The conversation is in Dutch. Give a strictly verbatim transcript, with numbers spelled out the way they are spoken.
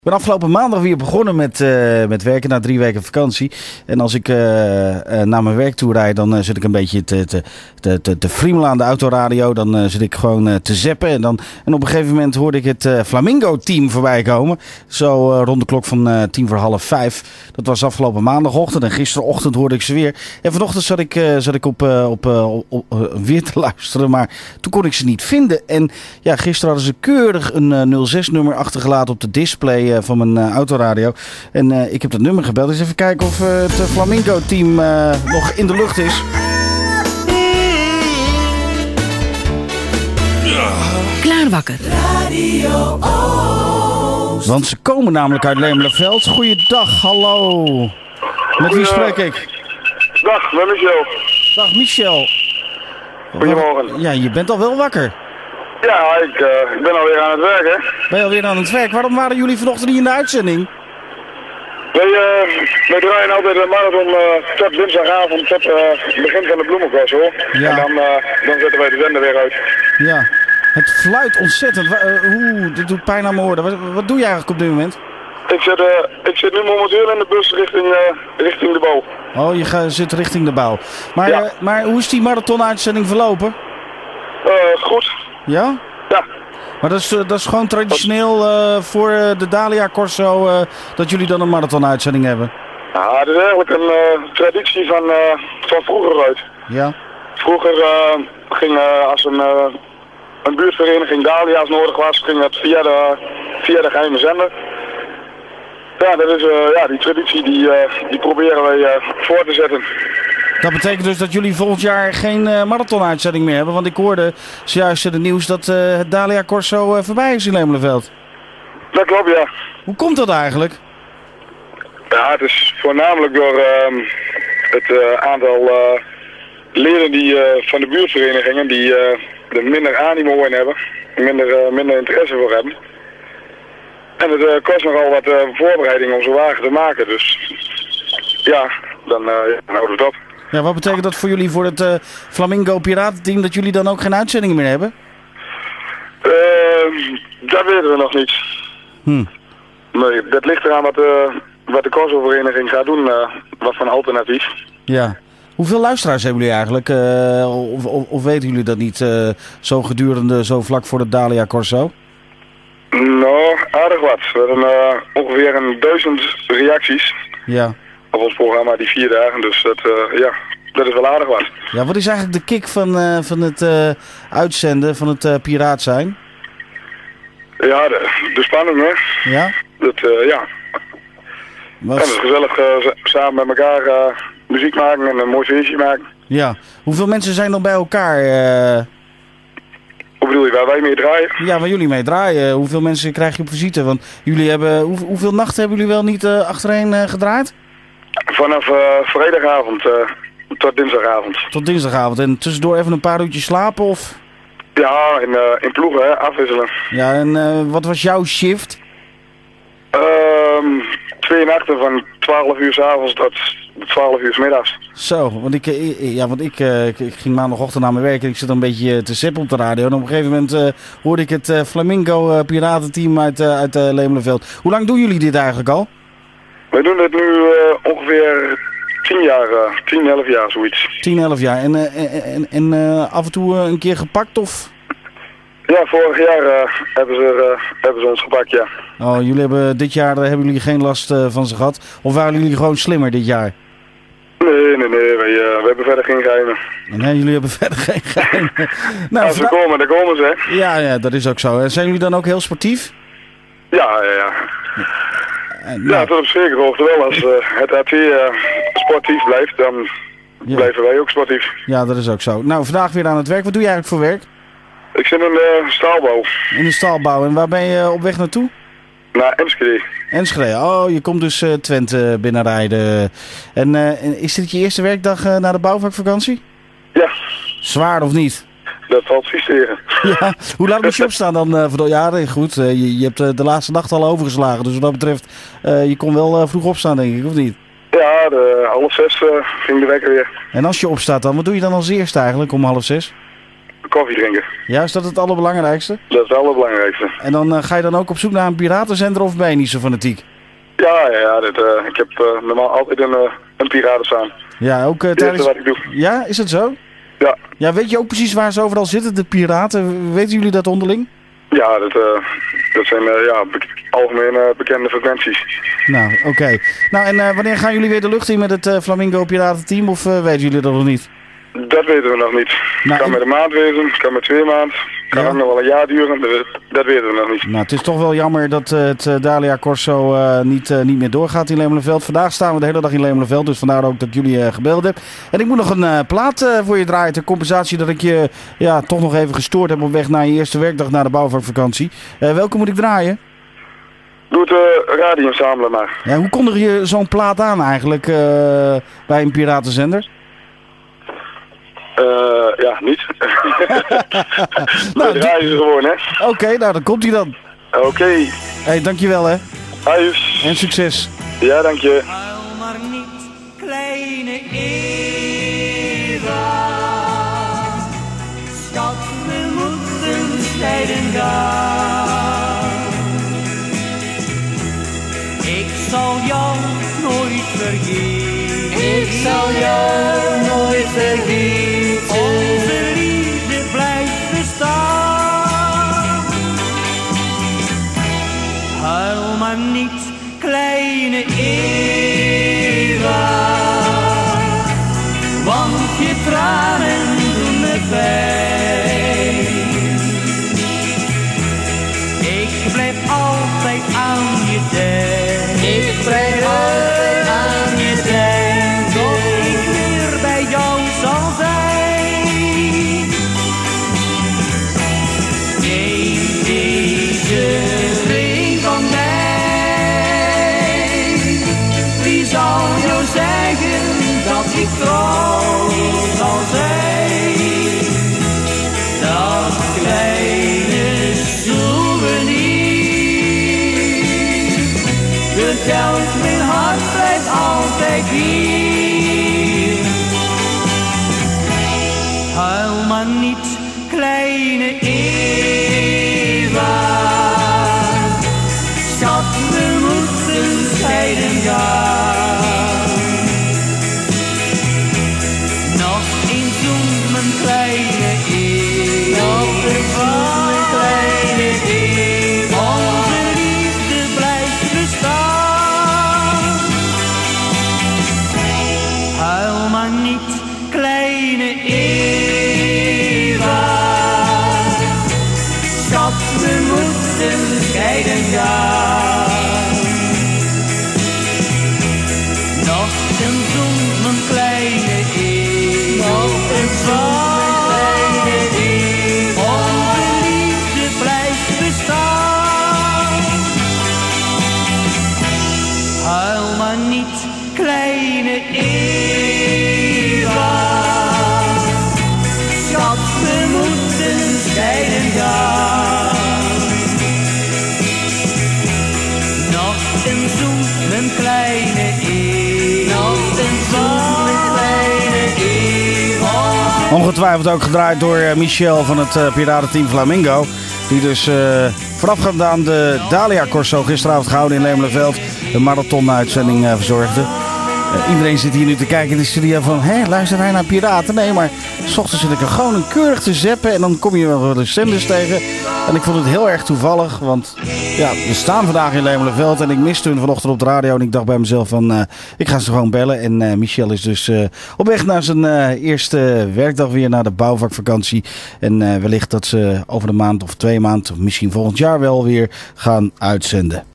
Ik ben afgelopen maandag weer begonnen met, uh, met werken na drie weken vakantie. En als ik uh, uh, naar mijn werk toe rijd, dan uh, zit ik een beetje te, te, te, te, te friemelen aan de autoradio. Dan uh, zit ik gewoon uh, te zappen. En, dan, en op een gegeven moment hoorde ik het uh, Flamingo-team voorbij komen. Zo uh, rond de klok van uh, tien voor half vijf. Dat was afgelopen maandagochtend. En gisterochtend hoorde ik ze weer. En vanochtend zat ik, uh, zat ik op, uh, op, uh, op, op uh, weer te luisteren. Maar toen kon ik ze niet vinden. En ja, gisteren hadden ze keurig een uh, nul zes nummer achtergelaten op de display van mijn uh, autoradio. En uh, ik heb dat nummer gebeld. Dus even kijken of uh, het uh, Flamingo-team uh, nog in de lucht is. Klaarwakker. Radio Oost. Want ze komen namelijk uit Lemelenveld. Goeiedag, hallo. Met wie spreek ik? Dag, met Michel. Dag, Michel. Goedemorgen. Ja, je bent al wel wakker. Ja, ik, uh, ik ben alweer aan het werk, hè. Ben je alweer aan het werk? Waarom waren jullie vanochtend niet in de uitzending? Wij, uh, wij draaien altijd een marathon uh, tot dinsdagavond, tot uh, het begin van de bloemenkast, hoor. Ja. En dan, uh, dan zetten wij de zender weer uit. Ja, het fluit ontzettend. Uh, Oeh, dit doet pijn aan mijn oren. Wat, wat doe je eigenlijk op dit moment? Ik zit, uh, ik zit nu momenteel in de bus richting, uh, richting de bouw. Oh, je gaat, zit richting de bouw. Maar, Ja. uh, maar hoe is die marathon-uitzending verlopen? Uh, goed. Ja? Ja. Maar dat is, dat is gewoon traditioneel uh, voor uh, de Dalia Corso uh, dat jullie dan een marathon-uitzending hebben? Ja, het is eigenlijk een uh, traditie van, uh, van vroeger uit. Ja. Vroeger uh, ging uh, als een, uh, een buurtvereniging Dalia's nodig was, ging dat via de, via de geheime zender. Ja, dat is, uh, ja, die traditie die, uh, die proberen wij uh, voor te zetten. Dat betekent dus dat jullie volgend jaar geen uh, marathon-uitzending meer hebben. Want ik hoorde zojuist in het nieuws dat uh, het Dalia Corso uh, voorbij is in Lemelenveld. Dat klopt, ja. Hoe komt dat eigenlijk? Ja, het is voornamelijk door uh, het uh, aantal uh, leden die, uh, van de buurtverenigingen die uh, er minder animo in hebben. Minder, uh, minder interesse voor hebben. En het uh, kost nogal wat uh, voorbereiding om zo'n wagen te maken. Dus ja, dan, uh, ja, dan houden we dat. Ja, wat betekent dat voor jullie, voor het uh, Flamingo Piratenteam, dat jullie dan ook geen uitzendingen meer hebben? Uh, dat weten we nog niet. Hm. Nee, dat ligt eraan wat, uh, wat de Corso-vereniging gaat doen, uh, wat van alternatief. Ja. Hoeveel luisteraars hebben jullie eigenlijk? Uh, of, of, of weten jullie dat niet uh, zo gedurende, zo vlak voor de Dalia Corso? Nou, aardig wat. We hebben uh, ongeveer een duizend reacties Ja. op ons programma die vier dagen, dus dat, uh, ja, dat is wel aardig wat. Ja, wat is eigenlijk de kick van, uh, van het uh, uitzenden, van het uh, piraat zijn? Ja, de, de spanning, hè. Ja? Dat, uh, ja. Wat... En het is gezellig uh, z- samen met elkaar uh, muziek maken en een mooi feestje maken. Ja. Hoeveel mensen zijn er bij elkaar? Uh... Hoe bedoel je, waar wij mee draaien? Ja, waar jullie mee draaien. Hoeveel mensen krijg je op visite? Want jullie hebben, hoe, hoeveel nachten hebben jullie wel niet uh, achtereen uh, gedraaid? Vanaf uh, vrijdagavond uh, tot dinsdagavond. Tot dinsdagavond. En tussendoor even een paar uurtjes slapen of? Ja, in, uh, in ploegen, hè, afwisselen. Ja, en uh, wat was jouw shift? Um, twee nachten van twaalf uur 's avonds tot twaalf uur 's middags. Zo, want ik, uh, ja, want ik, uh, ik, ik ging maandagochtend naar mijn werk en ik zit een beetje te zappen op de radio. En op een gegeven moment uh, hoorde ik het uh, Flamingo uh, Piratenteam uit, uh, uit uh, Lemelenveld. Hoe lang doen jullie dit eigenlijk al? Wij doen dit nu uh, ongeveer tien jaar, uh, tien, elf jaar zoiets. tien, elf jaar. En, uh, en, en uh, af en toe uh, een keer gepakt of? Ja, vorig jaar uh, hebben, ze, uh, hebben ze ons gepakt, ja. Oh, jullie hebben dit jaar uh, hebben jullie geen last uh, van ze gehad? Of waren jullie gewoon slimmer dit jaar? Nee, nee, nee, wij, uh, we hebben verder geen geheimen. Nee, jullie hebben verder geen geheim. Nou, Als ze vra- komen, dan komen ze, hè. ja, ja, dat is ook zo. En zijn jullie dan ook heel sportief? Ja, ja, ja. Uh, Ja, nou, tot op zekere hoogte wel. Als uh, het A T uh, sportief blijft, dan ja. blijven wij ook sportief. Ja, dat is ook zo. Nou, vandaag weer aan het werk. Wat doe je eigenlijk voor werk? Ik zit in de staalbouw, In de stalbouw. En waar ben je op weg naartoe? naar Enschede. Enschede. Oh, je komt dus uh, Twente binnenrijden. En uh, is dit je eerste werkdag uh, na de bouwvakvakantie? Ja, Zwaar of niet? dat valt vies tegen. Ja. Hoe laat moet je opstaan dan? Uh, voor de... Ja, nee, goed. Uh, je, je hebt uh, de laatste nacht al overgeslagen. Dus wat dat betreft, uh, je kon wel uh, vroeg opstaan, denk ik, of niet? Ja, de half zes uh, ging de wekker weer. En als je opstaat dan, wat doe je dan als eerste eigenlijk om half zes? koffie drinken. Ja, is dat het allerbelangrijkste? Dat is het allerbelangrijkste. En dan uh, ga je dan ook op zoek naar een piratenzender of ben je niet zo fanatiek? Ja, ja, ja dit, uh, ik heb uh, normaal altijd een, uh, een piraten staan. Ja, ook uh, Dat tijdens... is wat ik doe. Ja, is het zo? Ja. Ja, weet je ook precies waar ze overal zitten, de piraten? Weten jullie dat onderling? Ja, dat, uh, dat zijn uh, ja, be algemeen uh, bekende frequenties. Nou, oké. Okay. Nou, en uh, wanneer gaan jullie weer de lucht in met het uh, Flamingo Piratenteam of uh, weten jullie dat nog niet? Dat weten we nog niet. Het Nou, kan ik... met een maand wezen, het kan met twee maanden. Kan Ja. ook nog wel een jaar duren, dat, dat weten we nog niet. Nou, het is toch wel jammer dat uh, het uh, Dalia Corso uh, niet, uh, niet meer doorgaat in Lemelenveld. Vandaag staan we de hele dag in Lemelenveld, dus vandaar ook dat jullie uh, gebeld hebben. En ik moet nog een uh, plaat uh, voor je draaien ter compensatie dat ik je ja, toch nog even gestoord heb op weg naar je eerste werkdag na de bouwvakvakantie. Uh, welke moet ik draaien? Doe het uh, radio samelen maar. Ja, hoe kondig je zo'n plaat aan eigenlijk uh, bij een piratenzender? Uh, ja, niet. Nou, We draaien ze gewoon, hè. Oké, okay, nou dan komt hij dan. Oké. Okay. Hey, dankjewel hè. Huis. En succes. Ja, dank je. Huil maar niet, kleine Eva. Schat, we moeten scheiden gaan. Ik zal jou nooit vergeten. Ik zal jou nooit vergeten. Onze liefde blijft bestaan. Huil maar niet, kleine Eva, want je tranen doen me pijn. Ik blijf altijd aan je denken. Ik blijf altijd aan je denken. Tot ik weer bij jou zal zijn. Neem deze ring van mij. Wie zal jou zeggen dat ik trouw zal zijn? Dat kleine souvenir vertelt mijn hart blijft altijd hier. Huil maar niet, kleine Eva. Schat, we moeten scheiden gaan. Nog een zoen, mijn kleine Eva. Nog een zoen, mijn kleine Eva. Onze liefde blijft bestaan. Huil maar niet, kleine Eva. Schat, we moeten scheiden gaan. Nog een zoen, mijn kleine Eva. Nog een zoen, mijn kleine Eva. Onze liefde blijft bestaan. Huil maar niet, kleine Eva. Schat, we moeten scheiden gaan. Nog een zoen, mijn kleine Eva. Nog een zoen, mijn kleine Eva. Ongetwijfeld ook gedraaid door uh, Michel van het uh, Piratenteam Flamingo. Die dus uh, voorafgaand aan de Dalia Corso gisteravond gehouden in Lemelenveld een marathon-uitzending uh, verzorgde. Uh, iedereen zit hier nu te kijken in de studio van, hé, luister hij naar piraten? Nee, maar 's ochtends zit ik er gewoon een keurig te zappen en dan kom je wel de zenders tegen. En ik vond het heel erg toevallig, want ja, we staan vandaag in Lemelenveld en ik miste hun vanochtend op de radio. En ik dacht bij mezelf van, uh, ik ga ze gewoon bellen. En uh, Michel is dus uh, op weg naar zijn uh, eerste werkdag weer naar de bouwvakvakantie. En uh, wellicht dat ze over de maand of twee maanden, of misschien volgend jaar wel weer gaan uitzenden.